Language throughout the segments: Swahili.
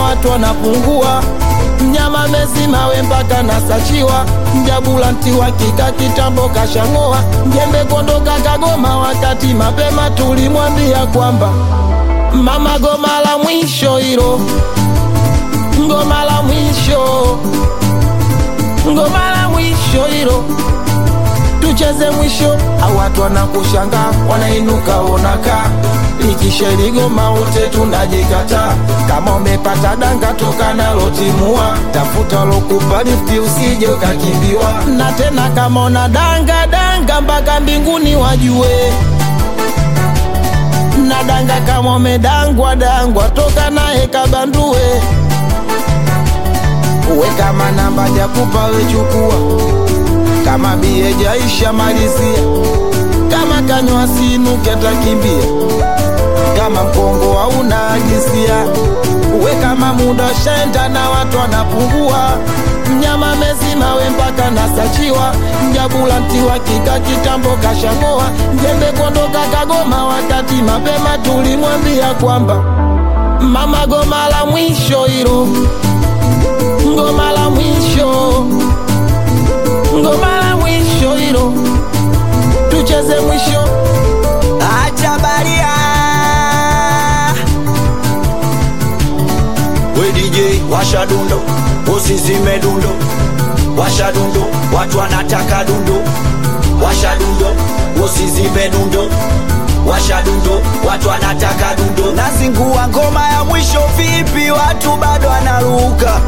watu wanapungua. Mnyama mezima we mpaka nasachiwa. Mjabulanti wa kika kitambo kashangoa. Njembe kondoka Kagoma wakati mapema tulimwambia kwamba mama goma la mwisho hilo, ngoma la mwisho, ngoma la mwisho hilo, tucheze mwisho. Au watu wanakushanga wanainuka onaka, likisha ligoma wote tunajikata. Kama umepata danga toka nalo timua, tafuta lokupa lifti usije ukakimbiwa. Na tena kama una danga danga mpaka mbinguni wajue. Na danga kama umedangwa dangwa toka nae kabandue. Uwe kama namba jakupa we chukua, kama bie jaisha malizia, kama kanywa sinuke takimbia, kama mkongo hauna agisia. Uwe kama muda shenda na watu wanapungua. Mnyama mezima we mpaka nasachiwa. Mjabulanti wa kika kitambo kashangoa. Njembe kondoka Kagoma wakati mapema tulimwambia kwamba mama goma la mwisho hilo, ngoma la mwisho, ngoma la mwisho hilo, tucheze mwisho. Acha baria we DJ washa dundo, usizime dundo, washa dundo, watu wanataka dundo, washa dundo, usizime dundo, washa dundo, watu wanataka dundo. Nazingua ngoma ya mwisho vipi watu bado wanaruka.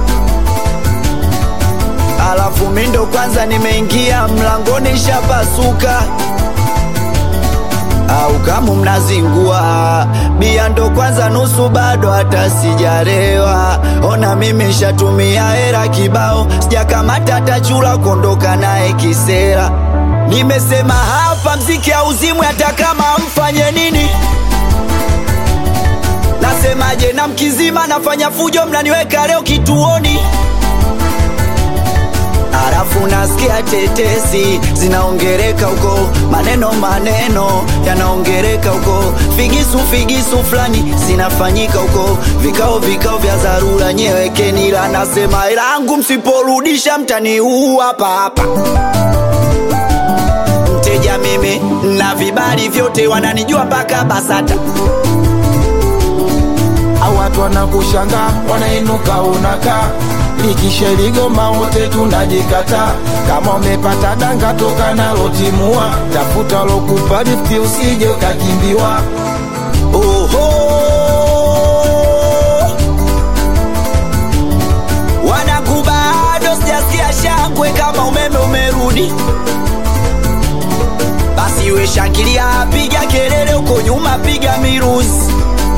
Alafu mindo kwanza nimeingia mlangoni shapasuka. Au kama mnazingua bia ndo kwanza nusu bado hata sijarewa. Ona mimi shatumia hera kibao, sijakamata hata chula kondoka nae kisera. Nimesema hapa mziki hauzimwi hata kama mfanye nini. Nasemaje na mkizima nafanya fujo mnaniweka leo kituoni. Arafu nasikia tetesi zinaongereka huko, maneno maneno yanaongereka huko, figisu figisu flani zinafanyika huko, vikao vikao vya dharura nyewekeni. La nasema ilangu msiporudisha mtaniua hapa hapa. Mteja mimi na vibali vyote wananijua mpaka BASATA. Au watu wanakushanga wanainuka unaka, likisha ligoma wote tunajikata. Kama umepata danga toka nalo timua, tafuta lokupa lifti usije ukakimbiwa. Oho, wanakubado sijasikia shangwe kama umeme umerudi. Basi we shangilia, piga kelele uko nyuma, piga miruzi.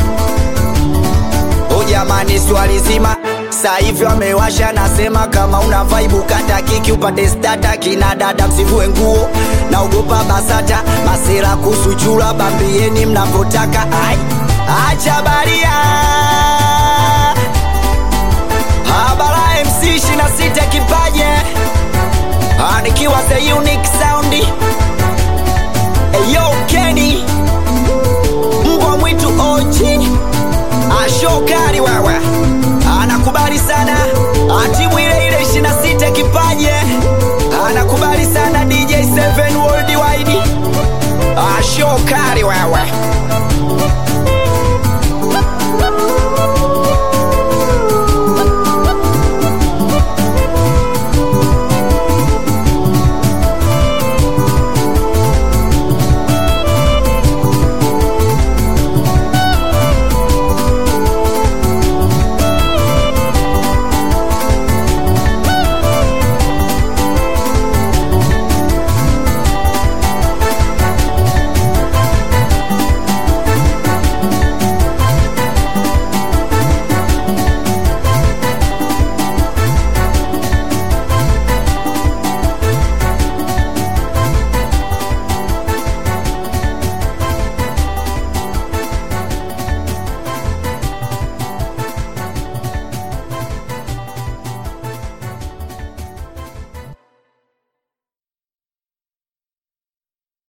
O jamani swali zima sasa hivi wamewasha, nasema kama una vibe kata kiki upate stata. Kina dada msivue nguo, naogopa BASATA. Masera kusuchura bambieni mnapotaka. Ai, acha baria habara MC 26 kipaje, nikiwa the unique sound. Eyo Kenny mbwa mwitu OG ashokari wewe, anakubali sana. Timu ile ile 26 kipaje, anakubali sana. DJ 7 worldwide ashokari wewe.